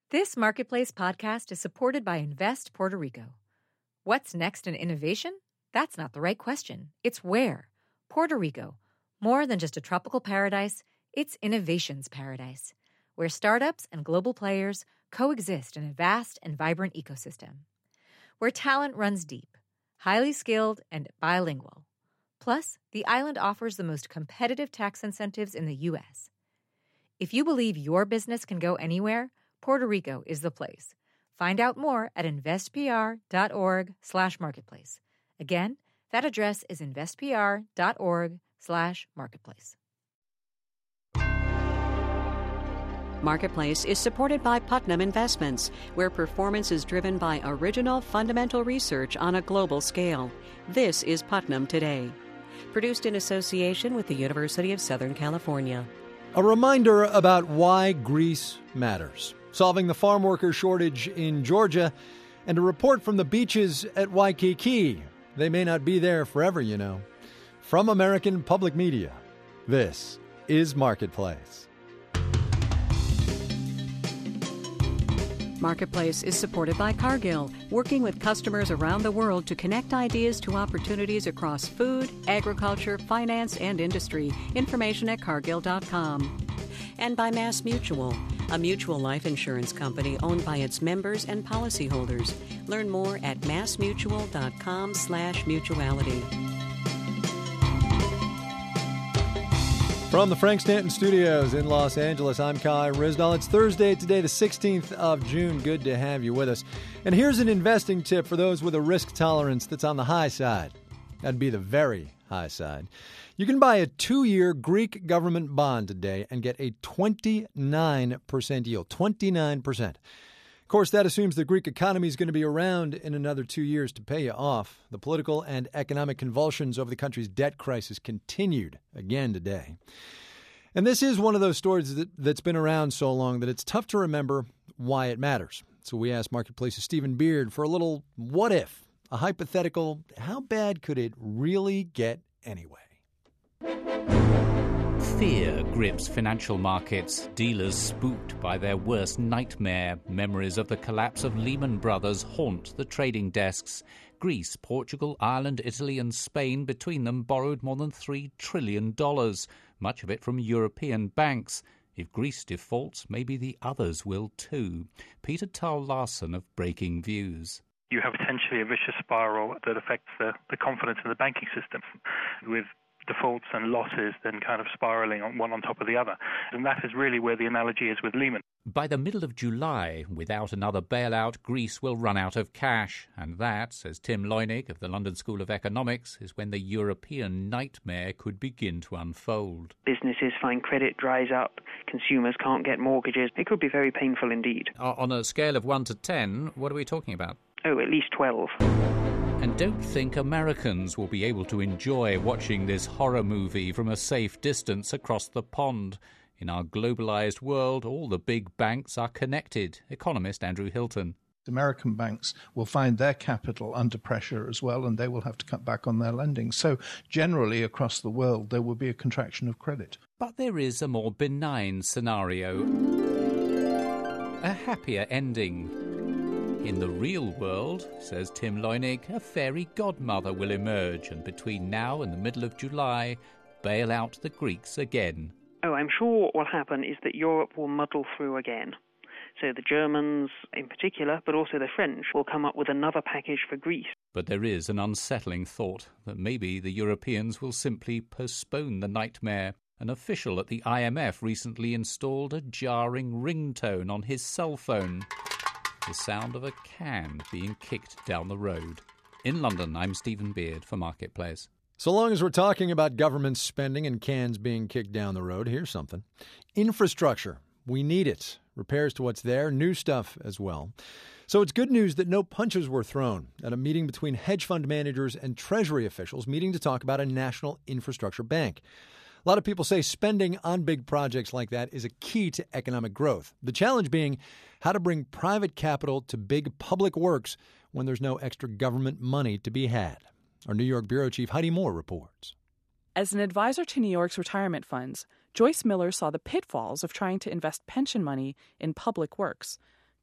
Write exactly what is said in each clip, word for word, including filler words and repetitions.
This Marketplace podcast is supported by Invest Puerto Rico. What's next in innovation? That's not the right question. It's where. Puerto Rico. More than just a tropical paradise, it's innovation's paradise, where startups and global players coexist in a vast and vibrant ecosystem. Where talent runs deep, highly skilled, and bilingual. Plus, the island offers the most competitive tax incentives in the U S. If you believe your business can go anywhere, Puerto Rico is the place. Find out more at investpr.org slash marketplace. Again, that address is investpr.org slash marketplace. Marketplace is supported by Putnam Investments, where performance is driven by original fundamental research on a global scale. This is Putnam Today. Produced in association with the University of Southern California. A reminder about why Greece matters. Solving the farm worker shortage in Georgia, and a report from the beaches at Waikiki. They may not be there forever, you know. From American Public Media, this is Marketplace. Marketplace is supported by Cargill, working with customers around the world to connect ideas to opportunities across food, agriculture, finance, and industry. Information at cargill dot com. And by Mass Mutual, a mutual life insurance company owned by its members and policyholders. Learn more at massmutual.com slash mutuality. From the Frank Stanton Studios in Los Angeles, I'm Kai Ryssdal. It's Thursday today, the sixteenth of June. Good to have you with us. And here's an investing tip for those with a risk tolerance that's on the high side. That'd be the very high side. You can buy a two-year Greek government bond today and get a twenty-nine percent yield. twenty-nine percent. Of course, that assumes the Greek economy is going to be around in another two years to pay you off. The political and economic convulsions over the country's debt crisis continued again today. And this is one of those stories that, that's been around so long that it's tough to remember why it matters. So we asked Marketplace's Stephen Beard for a little what if, a hypothetical, how bad could it really get anyway? Fear grips financial markets, dealers spooked by their worst nightmare. Memories of the collapse of Lehman Brothers haunt the trading desks. Greece, Portugal, Ireland, Italy and Spain between them borrowed more than three trillion dollars, much of it from European banks. If Greece defaults, maybe the others will too. Peter Tull Larson of Breaking Views. You have potentially a vicious spiral that affects the, the confidence in the banking system, with defaults and losses then kind of spiraling on one on top of the other. And that is really where the analogy is with Lehman. By the middle of July, without another bailout, Greece will run out of cash. And that, says Tim Loynig of the London School of Economics, is when the European nightmare could begin to unfold. Businesses find credit dries up, consumers can't get mortgages. It could be very painful indeed. On a scale of one to ten, what are we talking about? Oh, at least twelve. And don't think Americans will be able to enjoy watching this horror movie from a safe distance across the pond. In our globalized world, all the big banks are connected. Economist Andrew Hilton. American banks will find their capital under pressure as well, and they will have to cut back on their lending. So generally across the world, there will be a contraction of credit. But there is a more benign scenario. A happier ending. In the real world, says Tim Loynig, a fairy godmother will emerge and between now and the middle of July, bail out the Greeks again. Oh, I'm sure what will happen is that Europe will muddle through again. So the Germans in particular, but also the French, will come up with another package for Greece. But there is an unsettling thought that maybe the Europeans will simply postpone the nightmare. An official at the I M F recently installed a jarring ringtone on his cell phone. The sound of a can being kicked down the road. In London, I'm Stephen Beard for Marketplace. So long as we're talking about government spending and cans being kicked down the road, here's something. Infrastructure. We need it. Repairs to what's there, new stuff as well. So it's good news that no punches were thrown at a meeting between hedge fund managers and Treasury officials meeting to talk about a national infrastructure bank. A lot of people say spending on big projects like that is a key to economic growth. The challenge being how to bring private capital to big public works when there's no extra government money to be had. Our New York bureau chief Heidi Moore reports. As an advisor to New York's retirement funds, Joyce Miller saw the pitfalls of trying to invest pension money in public works.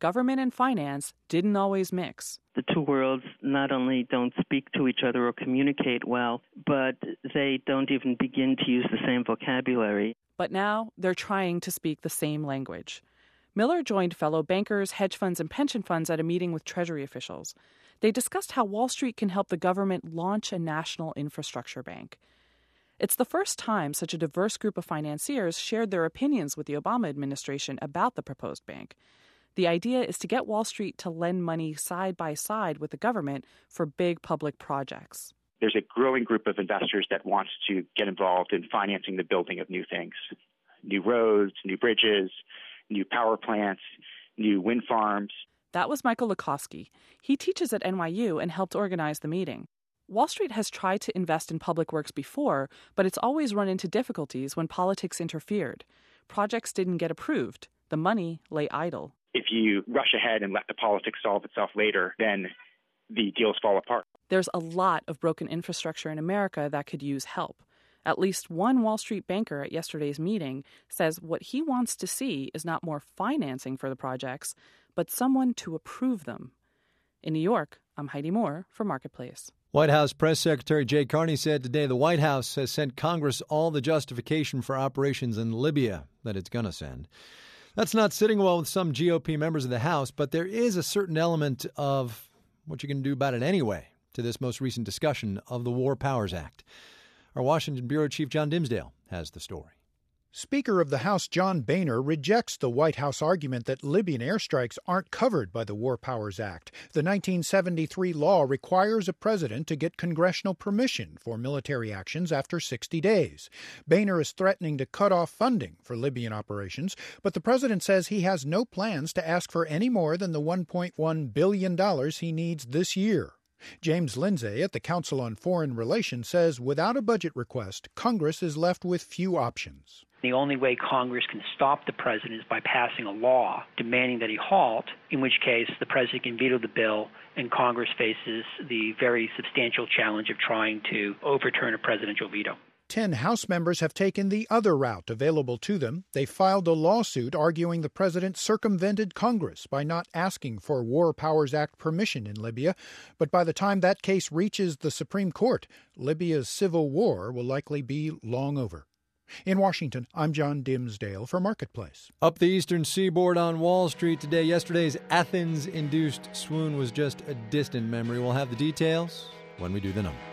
government and finance didn't always mix. The two worlds not only don't speak to each other or communicate well, but they don't even begin to use the same vocabulary. But now they're trying to speak the same language. Miller joined fellow bankers, hedge funds, and pension funds at a meeting with Treasury officials. They discussed how Wall Street can help the government launch a national infrastructure bank. It's the first time such a diverse group of financiers shared their opinions with the Obama administration about the proposed bank. The idea is to get Wall Street to lend money side by side with the government for big public projects. There's a growing group of investors that wants to get involved in financing the building of new things, new roads, new bridges, new power plants, new wind farms. That was Michael Lukowski. He teaches at N Y U and helped organize the meeting. Wall Street has tried to invest in public works before, but it's always run into difficulties when politics interfered. Projects didn't get approved. The money lay idle. If you rush ahead and let the politics solve itself later, then the deals fall apart. There's a lot of broken infrastructure in America that could use help. At least one Wall Street banker at yesterday's meeting says what he wants to see is not more financing for the projects, but someone to approve them. In New York, I'm Heidi Moore for Marketplace. White House Press Secretary Jay Carney said today the White House has sent Congress all the justification for operations in Libya that it's going to send. That's not sitting well with some G O P members of the House, but there is a certain element of what you can do about it anyway to this most recent discussion of the War Powers Act. Our Washington Bureau Chief John Dimsdale has the story. Speaker of the House John Boehner rejects the White House argument that Libyan airstrikes aren't covered by the War Powers Act. The nineteen seventy-three law requires a president to get congressional permission for military actions after sixty days. Boehner is threatening to cut off funding for Libyan operations, but the president says he has no plans to ask for any more than the one point one billion dollars he needs this year. James Lindsay at the Council on Foreign Relations says without a budget request, Congress is left with few options. The only way Congress can stop the president is by passing a law demanding that he halt, in which case the president can veto the bill and Congress faces the very substantial challenge of trying to overturn a presidential veto. Ten House members have taken the other route available to them. They filed a lawsuit arguing the president circumvented Congress by not asking for War Powers Act permission in Libya. But by the time that case reaches the Supreme Court, Libya's civil war will likely be long over. In Washington, I'm John Dimsdale for Marketplace. Up the eastern seaboard on Wall Street today, yesterday's Athens-induced swoon was just a distant memory. We'll have the details when we do the numbers.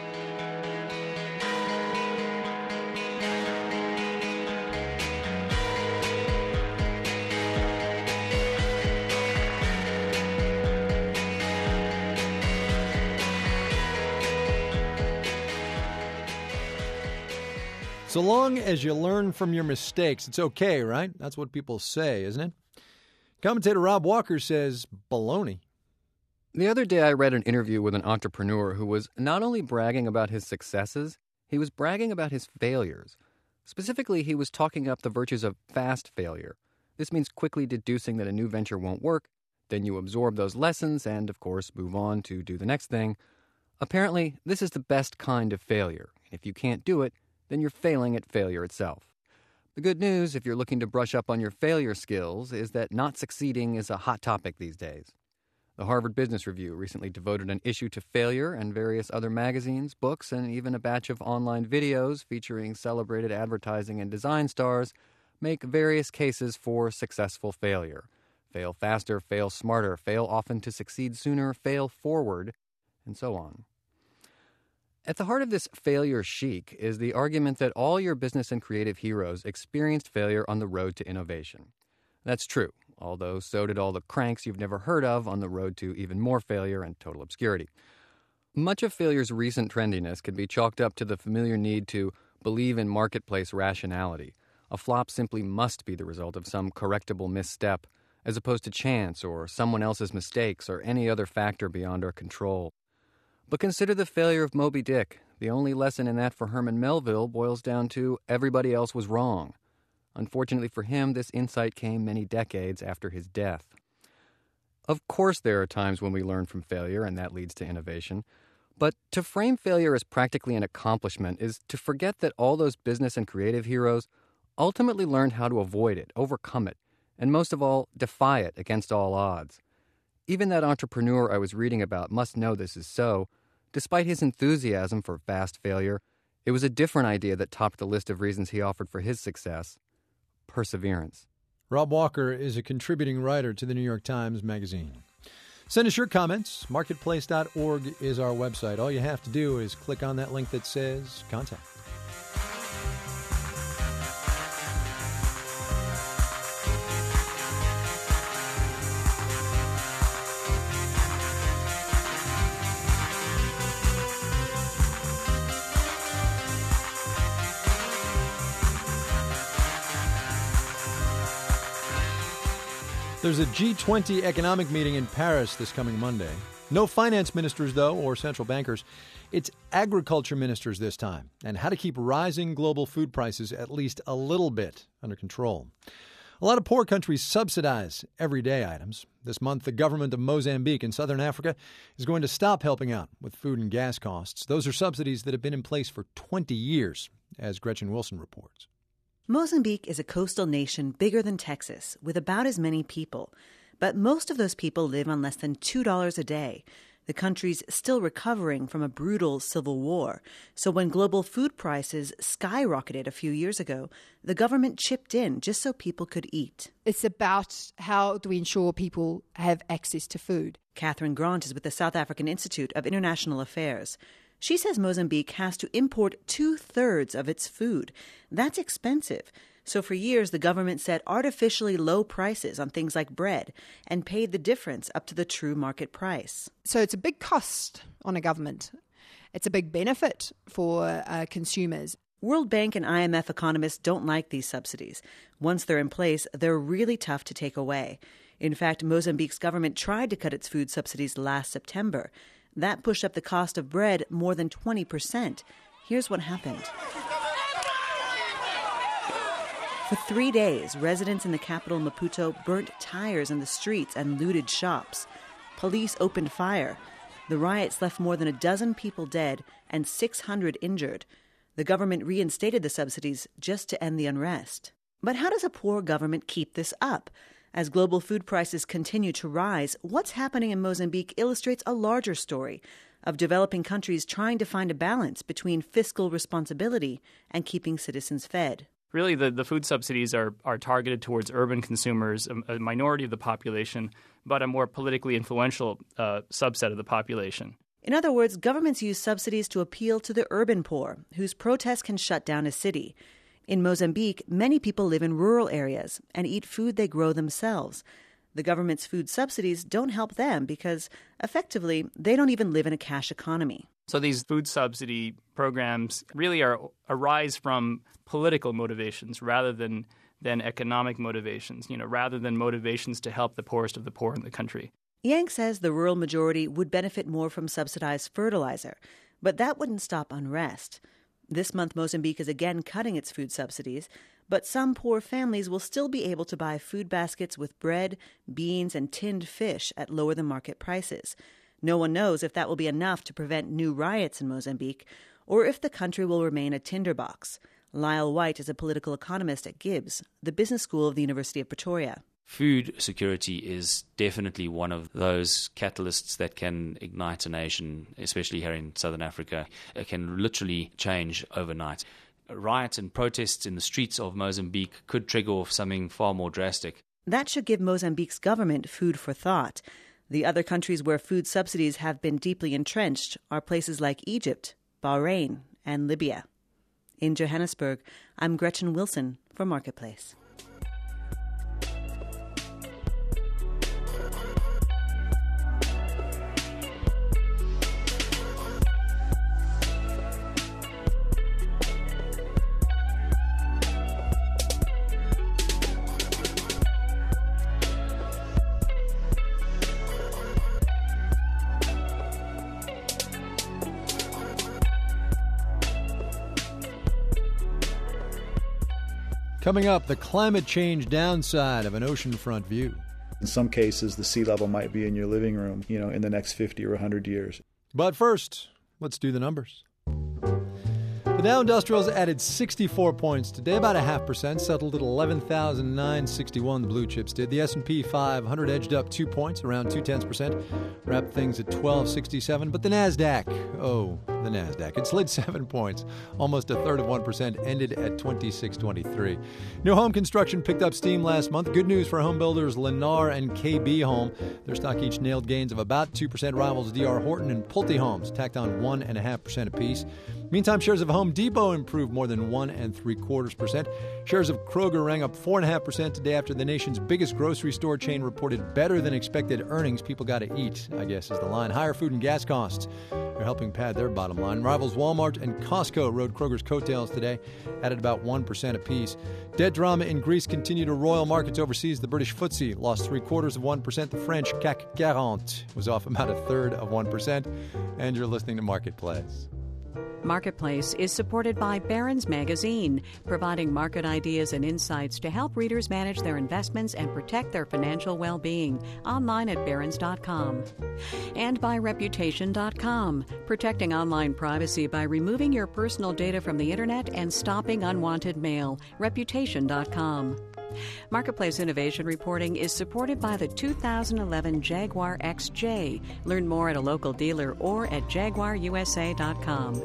So long as you learn from your mistakes, it's okay, right? That's what people say, isn't it? Commentator Rob Walker says baloney. The other day I read an interview with an entrepreneur who was not only bragging about his successes, he was bragging about his failures. Specifically, he was talking up the virtues of fast failure. This means quickly deducing that a new venture won't work, then you absorb those lessons and, of course, move on to do the next thing. Apparently, this is the best kind of failure. If you can't do it, then you're failing at failure itself. The good news, if you're looking to brush up on your failure skills, is that not succeeding is a hot topic these days. The Harvard Business Review recently devoted an issue to failure, and various other magazines, books, and even a batch of online videos featuring celebrated advertising and design stars make various cases for successful failure. Fail faster, fail smarter, fail often to succeed sooner, fail forward, and so on. At the heart of this failure chic is the argument that all your business and creative heroes experienced failure on the road to innovation. That's true, although so did all the cranks you've never heard of on the road to even more failure and total obscurity. Much of failure's recent trendiness can be chalked up to the familiar need to believe in marketplace rationality. A flop simply must be the result of some correctable misstep, as opposed to chance or someone else's mistakes or any other factor beyond our control. But consider the failure of Moby Dick. The only lesson in that for Herman Melville boils down to everybody else was wrong. Unfortunately for him, this insight came many decades after his death. Of course there are times when we learn from failure, and that leads to innovation. But to frame failure as practically an accomplishment is to forget that all those business and creative heroes ultimately learned how to avoid it, overcome it, and most of all, defy it against all odds. Even that entrepreneur I was reading about must know this is so. Despite his enthusiasm for fast failure, it was a different idea that topped the list of reasons he offered for his success: perseverance. Rob Walker is a contributing writer to the New York Times Magazine. Send us your comments. marketplace dot org is our website. All you have to do is click on that link that says Contact. There's a G twenty economic meeting in Paris this coming Monday. No finance ministers, though, or central bankers. It's agriculture ministers this time, and how to keep rising global food prices at least a little bit under control. A lot of poor countries subsidize everyday items. This month, the government of Mozambique in southern Africa is going to stop helping out with food and gas costs. Those are subsidies that have been in place for twenty years, as Gretchen Wilson reports. Mozambique is a coastal nation bigger than Texas, with about as many people. But most of those people live on less than two dollars a day. The country's still recovering from a brutal civil war. So when global food prices skyrocketed a few years ago, the government chipped in just so people could eat. It's about how do we ensure people have access to food. Catherine Grant is with the South African Institute of International Affairs. She says Mozambique has to import two-thirds of its food. That's expensive. So for years, the government set artificially low prices on things like bread and paid the difference up to the true market price. So it's a big cost on a government. It's a big benefit for uh, consumers. World Bank and I M F economists don't like these subsidies. Once they're in place, they're really tough to take away. In fact, Mozambique's government tried to cut its food subsidies last September. That pushed up the cost of bread more than twenty percent. Here's what happened. For three days, residents in the capital Maputo burnt tires in the streets and looted shops. Police opened fire. The riots left more than a dozen people dead and six hundred injured. The government reinstated the subsidies just to end the unrest. But how does a poor government keep this up? As global food prices continue to rise, what's happening in Mozambique illustrates a larger story of developing countries trying to find a balance between fiscal responsibility and keeping citizens fed. Really, the, the food subsidies are, are targeted towards urban consumers, a, a minority of the population, but a more politically influential uh, subset of the population. In other words, governments use subsidies to appeal to the urban poor, whose protests can shut down a city. In Mozambique, many people live in rural areas and eat food they grow themselves. The government's food subsidies don't help them because, effectively, they don't even live in a cash economy. So these food subsidy programs really are arise from political motivations rather than, than economic motivations, you know, rather than motivations to help the poorest of the poor in the country. Yang says the rural majority would benefit more from subsidized fertilizer, but that wouldn't stop unrest. This month, Mozambique is again cutting its food subsidies, but some poor families will still be able to buy food baskets with bread, beans, and tinned fish at lower-than-market prices. No one knows if that will be enough to prevent new riots in Mozambique, or if the country will remain a tinderbox. Lyle White is a political economist at Gibbs, the business school of the University of Pretoria. Food security is definitely one of those catalysts that can ignite a nation, especially here in Southern Africa. It can literally change overnight. Riots and protests in the streets of Mozambique could trigger off something far more drastic. That should give Mozambique's government food for thought. The other countries where food subsidies have been deeply entrenched are places like Egypt, Bahrain, and Libya. In Johannesburg, I'm Gretchen Wilson for Marketplace. Coming up, the climate change downside of an oceanfront view. In some cases, the sea level might be in your living room, you know, in the next fifty or one hundred years. But first, let's do the numbers. The Dow Industrials added sixty-four points today, about a half percent, settled at eleven thousand nine hundred sixty-one. The blue chips did. The S and P five hundred edged up two points, around two tenths percent, wrapped things at twelve sixty-seven. But the Nasdaq, oh, the Nasdaq, it slid seven points, almost a third of one percent, ended at twenty-six twenty-three. New home construction picked up steam last month. Good news for home builders Lennar and K B Home. Their stock each nailed gains of about two percent. Rivals D R Horton and Pulte Homes tacked on one point five percent apiece. Meantime, shares of Home Depot improved more than one and three quarters percent. Shares of Kroger rang up four and a half percent today after the nation's biggest grocery store chain reported better than expected earnings. People got to eat, I guess, is the line. Higher food and gas costs are helping pad their bottom line. Rivals Walmart and Costco rode Kroger's coattails today, added about one percent apiece. Debt drama in Greece continued to roil markets overseas. The British F T S E lost three quarters of one percent. The French C A C forty was off about a third of one percent. And you're listening to Marketplace. Marketplace is supported by Barron's Magazine, providing market ideas and insights to help readers manage their investments and protect their financial well-being. Online at barrons dot com. And by reputation dot com, protecting online privacy by removing your personal data from the internet and stopping unwanted mail. reputation dot com. Marketplace Innovation Reporting is supported by the two thousand eleven Jaguar X J. Learn more at a local dealer or at jaguar u s a dot com.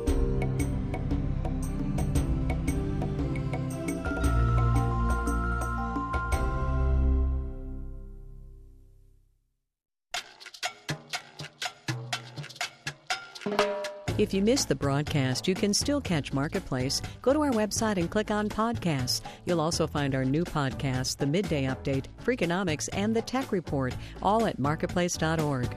If you missed the broadcast, you can still catch Marketplace. Go to our website and click on podcasts. You'll also find our new podcasts, The Midday Update, Freakonomics, and The Tech Report, all at marketplace dot org.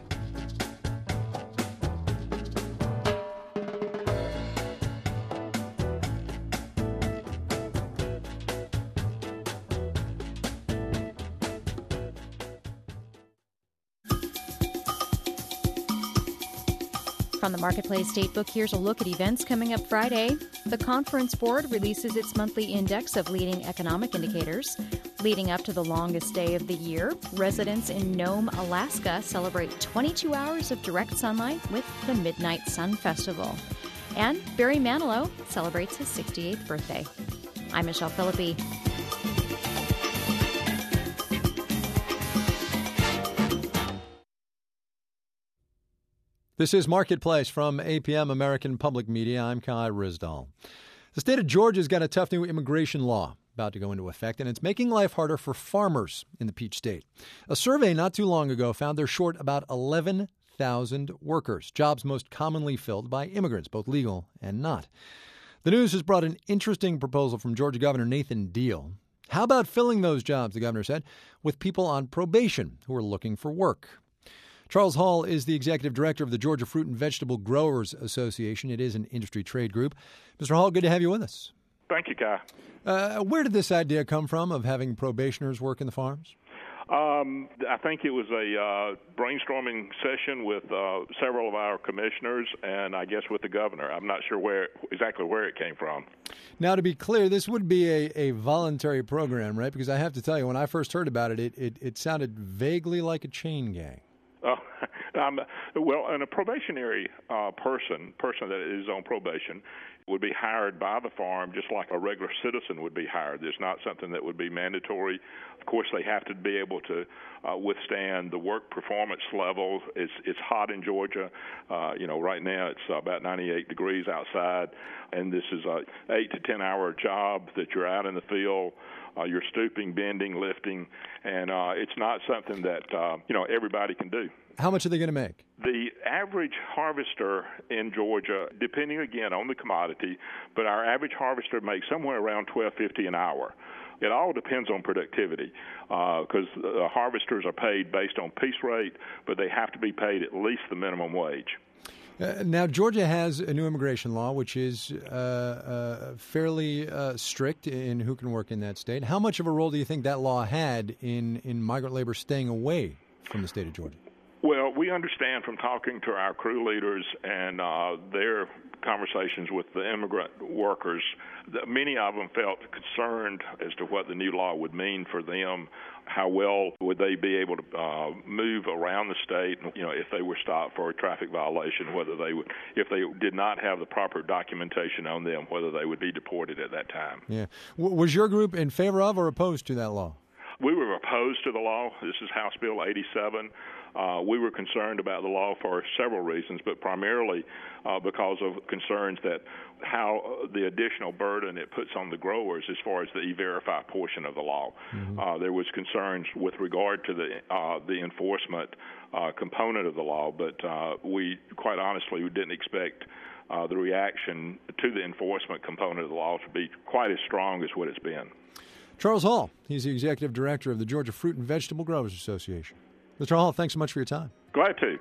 From the Marketplace Datebook, here's a look at events coming up Friday. The Conference Board releases its monthly index of leading economic indicators. Leading up to the longest day of the year, residents in Nome, Alaska celebrate twenty-two hours of direct sunlight with the Midnight Sun Festival. And Barry Manilow celebrates his sixty-eighth birthday. I'm Michelle Philippi. This is Marketplace from A P M American Public Media. I'm Kai Rizdal. The state of Georgia's got a tough new immigration law about to go into effect, and it's making life harder for farmers in the Peach State. A survey not too long ago found they're short about eleven thousand workers, jobs most commonly filled by immigrants, both legal and not. The news has brought an interesting proposal from Georgia Governor Nathan Deal. How about filling those jobs, the governor said, with people on probation who are looking for work? Charles Hall is the executive director of the Georgia Fruit and Vegetable Growers Association. It is an industry trade group. Mister Hall, good to have you with us. Thank you, Kai. Uh, where did this idea come from of having probationers work in the farms? Um, I think it was a uh, brainstorming session with uh, several of our commissioners and I guess with the governor. I'm not sure where exactly where it came from. Now, to be clear, this would be a, a voluntary program, right? Because I have to tell you, when I first heard about it, it, it, it sounded vaguely like a chain gang. Uh, um, well, and a probationary uh, person, person that is on probation, would be hired by the farm just like a regular citizen would be hired. There's not something that would be mandatory. Of course, they have to be able to uh, withstand the work performance levels. It's it's hot in Georgia. Uh, you know, right now it's about ninety-eight degrees outside, and this is a eight to ten hour job that you're out in the field. Uh, you're stooping, bending, lifting, and uh, it's not something that uh, you know everybody can do. How much are they going to make? The average harvester in Georgia, depending again on the commodity, but our average harvester makes somewhere around twelve fifty an hour. It all depends on productivity because uh, harvesters are paid based on piece rate, but they have to be paid at least the minimum wage. Uh, now, Georgia has a new immigration law, which is uh, uh, fairly uh, strict in who can work in that state. How much of a role do you think that law had in, in migrant labor staying away from the state of Georgia? Well, we understand from talking to our crew leaders and uh, their conversations with the immigrant workers, many of them felt concerned as to what the new law would mean for them. How well would they be able to uh, move around the state, you know, if they were stopped for a traffic violation, whether they would, if they did not have the proper documentation on them, whether they would be deported at that time. Yeah. W- was your group in favor of or opposed to that law? We were opposed to the law. This is House Bill eighty-seven. Uh, we were concerned about the law for several reasons, but primarily uh, because of concerns that how the additional burden it puts on the growers as far as the E-Verify portion of the law. Mm-hmm. Uh, there was concerns with regard to the uh, the enforcement uh, component of the law, but uh, we, quite honestly, we didn't expect uh, the reaction to the enforcement component of the law to be quite as strong as what it's been. Charles Hall, he's the executive director of the Georgia Fruit and Vegetable Growers Association. Mister Hall, thanks so much for your time. Glad to.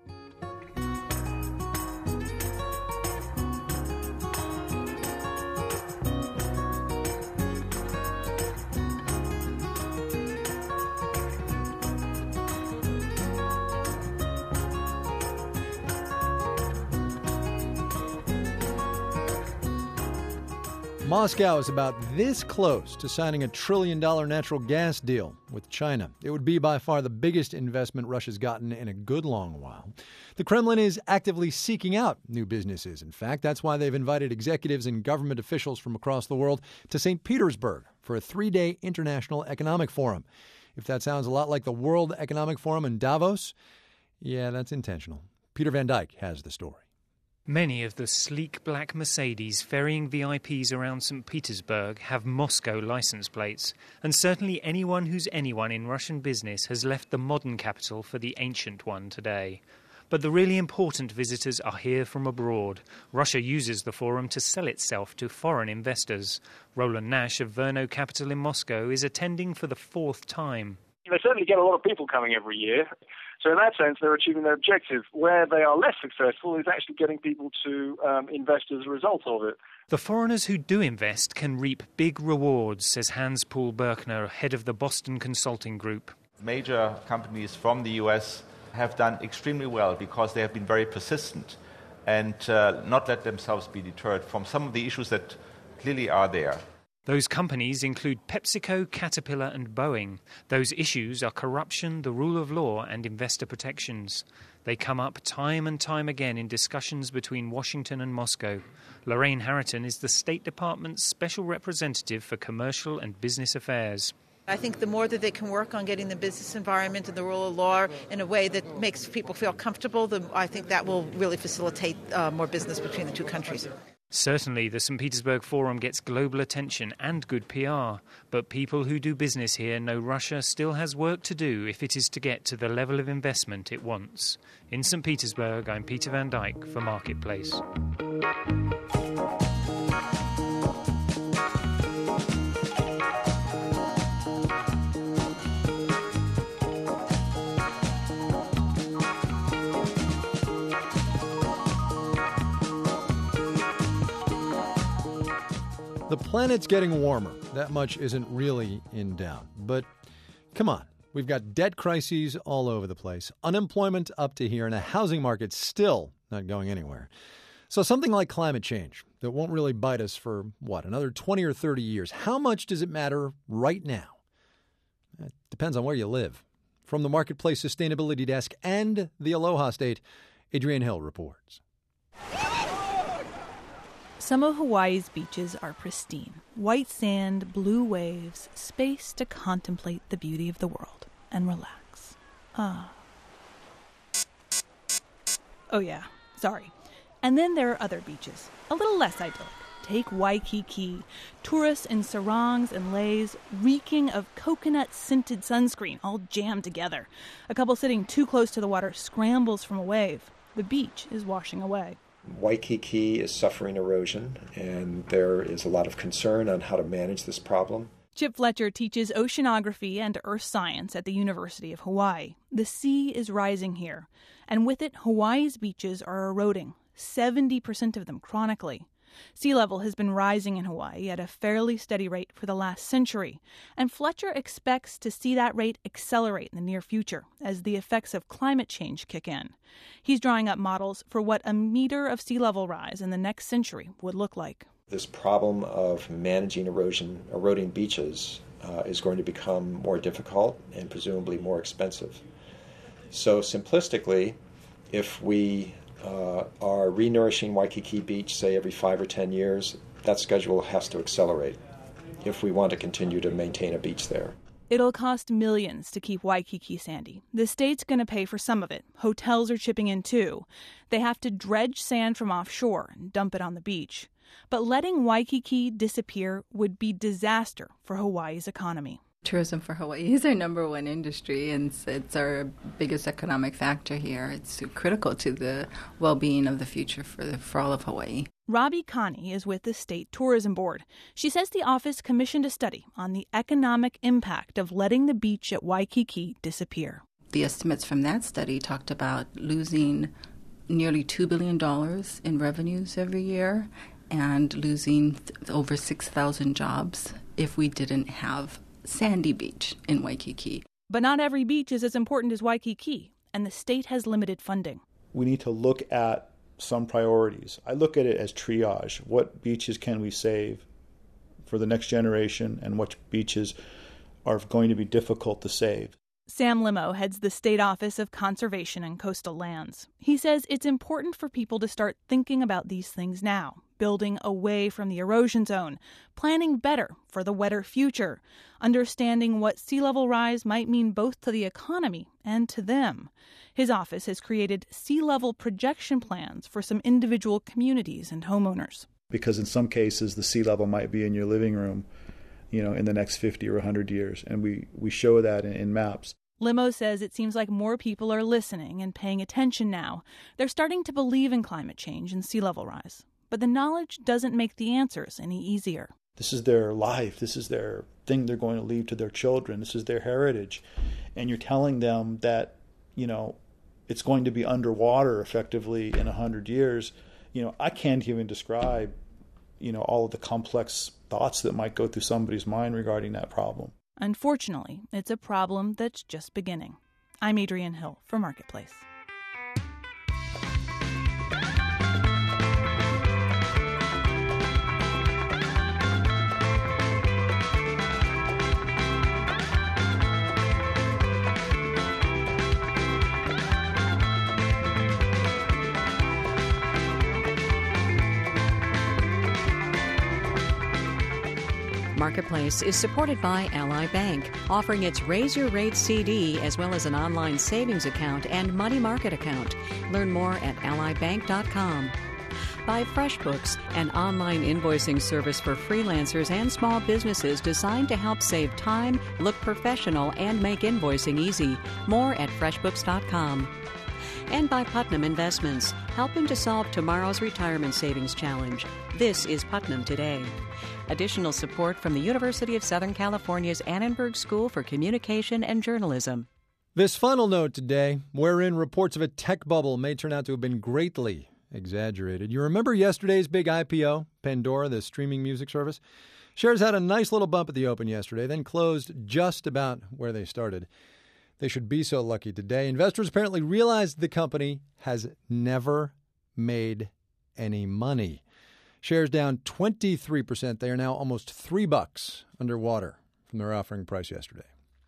Moscow is about this close to signing a trillion dollar natural gas deal with China. It would be by far the biggest investment Russia's gotten in a good long while. The Kremlin is actively seeking out new businesses. In fact, that's why they've invited executives and government officials from across the world to Saint Petersburg for a three-day international economic forum. If that sounds a lot like the World Economic Forum in Davos, yeah, that's intentional. Peter Van Dyke has the story. Many of the sleek black Mercedes ferrying V I Ps around Saint Petersburg have Moscow license plates, and certainly anyone who's anyone in Russian business has left the modern capital for the ancient one today. But the really important visitors are here from abroad. Russia uses the forum to sell itself to foreign investors. Roland Nash of Verno Capital in Moscow is attending for the fourth time. They certainly get a lot of people coming every year. So in that sense, they're achieving their objective. Where they are less successful is actually getting people to um, invest as a result of it. The foreigners who do invest can reap big rewards, says Hans-Paul Berkner, head of the Boston Consulting Group. Major companies from the U S have done extremely well because they have been very persistent and uh, not let themselves be deterred from some of the issues that clearly are there. Those companies include PepsiCo, Caterpillar and Boeing. Those issues are corruption, the rule of law and investor protections. They come up time and time again in discussions between Washington and Moscow. Lorraine Harriton is the State Department's special representative for commercial and business affairs. I think the more that they can work on getting the business environment and the rule of law in a way that makes people feel comfortable, the, I think that will really facilitate uh, more business between the two countries. Certainly, the Saint Petersburg Forum gets global attention and good P R, but people who do business here know Russia still has work to do if it is to get to the level of investment it wants. In Saint Petersburg, I'm Peter Van Dyke for Marketplace. The planet's getting warmer. That much isn't really in doubt. But come on, we've got debt crises all over the place, unemployment up to here, and a housing market still not going anywhere. So something like climate change that won't really bite us for, what, another twenty or thirty years. How much does it matter right now? It depends on where you live. From the Marketplace Sustainability Desk and the Aloha State, Adrienne Hill reports. Some of Hawaii's beaches are pristine. White sand, blue waves, space to contemplate the beauty of the world and relax. Ah. Oh yeah, sorry. And then there are other beaches, a little less idyllic. Take Waikiki. Tourists in sarongs and leis, reeking of coconut-scented sunscreen, all jammed together. A couple sitting too close to the water scrambles from a wave. The beach is washing away. Waikiki is suffering erosion, and there is a lot of concern on how to manage this problem. Chip Fletcher teaches oceanography and earth science at the University of Hawaii. The sea is rising here, and with it, Hawaii's beaches are eroding, seventy percent of them chronically. Sea level has been rising in Hawaii at a fairly steady rate for the last century, and Fletcher expects to see that rate accelerate in the near future as the effects of climate change kick in. He's drawing up models for what a meter of sea level rise in the next century would look like. This problem of managing erosion, eroding beaches, uh, is going to become more difficult and presumably more expensive. So simplistically, if we uh, are renourishing Waikiki Beach, say, every five or ten years, that schedule has to accelerate if we want to continue to maintain a beach there. It'll cost millions to keep Waikiki sandy. The state's going to pay for some of it. Hotels are chipping in, too. They have to dredge sand from offshore and dump it on the beach. But letting Waikiki disappear would be disaster for Hawaii's economy. Tourism for Hawaii is our number one industry, and it's, it's our biggest economic factor here. It's critical to the well-being of the future for, the, for all of Hawaii. Robbie Connie is with the State Tourism Board. She says the office commissioned a study on the economic impact of letting the beach at Waikiki disappear. The estimates from that study talked about losing nearly two billion dollars in revenues every year and losing th- over six thousand jobs if we didn't have Sandy Beach in Waikiki. But not every beach is as important as Waikiki, and the state has limited funding. We need to look at some priorities. I look at it as triage. What beaches can we save for the next generation, and what beaches are going to be difficult to save? Sam Limo heads the State Office of Conservation and Coastal Lands. He says it's important for people to start thinking about these things now, building away from the erosion zone, planning better for the wetter future, understanding what sea level rise might mean both to the economy and to them. His office has created sea level projection plans for some individual communities and homeowners. Because in some cases, the sea level might be in your living room, you know, in the next fifty or one hundred years. And we, we show that in, in maps. Limo says it seems like more people are listening and paying attention now. They're starting to believe in climate change and sea level rise. But the knowledge doesn't make the answers any easier. This is their life. This is their thing they're going to leave to their children. This is their heritage. And you're telling them that, you know, it's going to be underwater effectively in one hundred years. You know, I can't even describe, you know, all of the complex thoughts that might go through somebody's mind regarding that problem. Unfortunately, it's a problem that's just beginning. I'm Adrienne Hill for Marketplace. Marketplace is supported by Ally Bank, offering its Raise Your Rate C D as well as an online savings account and money market account. Learn more at ally bank dot com. By FreshBooks, an online invoicing service for freelancers and small businesses designed to help save time, look professional, and make invoicing easy. More at freshbooks dot com. And by Putnam Investments, helping to solve tomorrow's retirement savings challenge. This is Putnam Today. Additional support from the University of Southern California's Annenberg School for Communication and Journalism. This final note today, wherein reports of a tech bubble may turn out to have been greatly exaggerated. You remember yesterday's big I P O, Pandora, the streaming music service? Shares had a nice little bump at the open yesterday, then closed just about where they started. They should be so lucky today. Investors apparently realized the company has never made any money. Shares down twenty-three percent. They are now almost three bucks underwater from their offering price yesterday.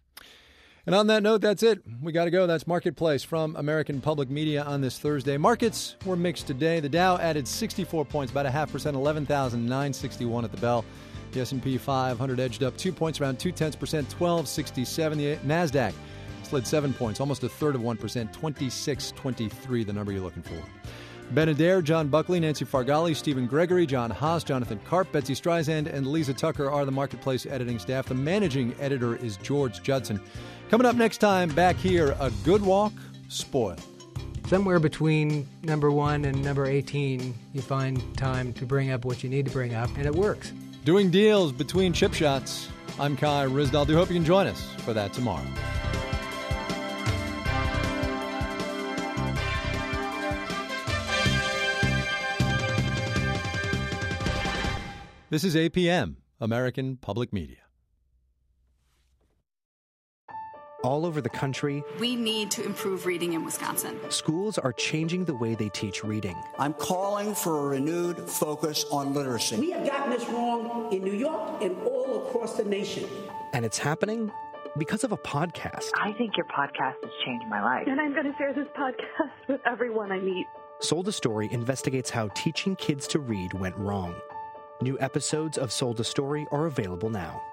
And on that note, that's it. We got to go. That's Marketplace from American Public Media on this Thursday. Markets were mixed today. The Dow added sixty-four points, about a half percent, eleven thousand nine hundred sixty-one at the bell. The S and P five hundred edged up two points, around two tenths percent, twelve sixty-seven. The NASDAQ slid seven points, almost a third of one percent, twenty-six twenty-three, the number you're looking for. Ben Adair, John Buckley, Nancy Fargali, Stephen Gregory, John Haas, Jonathan Karp, Betsy Streisand, and Lisa Tucker are the Marketplace editing staff. The managing editor is George Judson. Coming up next time, back here, A Good Walk Spoiled. Somewhere between number one and number eighteen, you find time to bring up what you need to bring up, and it works. Doing deals between chip shots. I'm Kai Ryssdal. Do hope you can join us for that tomorrow. This is A P M, American Public Media. All over the country, we need to improve reading in Wisconsin. Schools are changing the way they teach reading. I'm calling for a renewed focus on literacy. We have gotten this wrong in New York and all across the nation. And it's happening because of a podcast. I think your podcast has changed my life. And I'm going to share this podcast with everyone I meet. Sold a Story investigates how teaching kids to read went wrong. New episodes of Sold a Story are available now.